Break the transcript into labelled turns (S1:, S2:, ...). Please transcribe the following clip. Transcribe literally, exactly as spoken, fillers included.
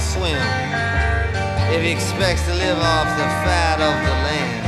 S1: swim if he expects to live off the fat of the land.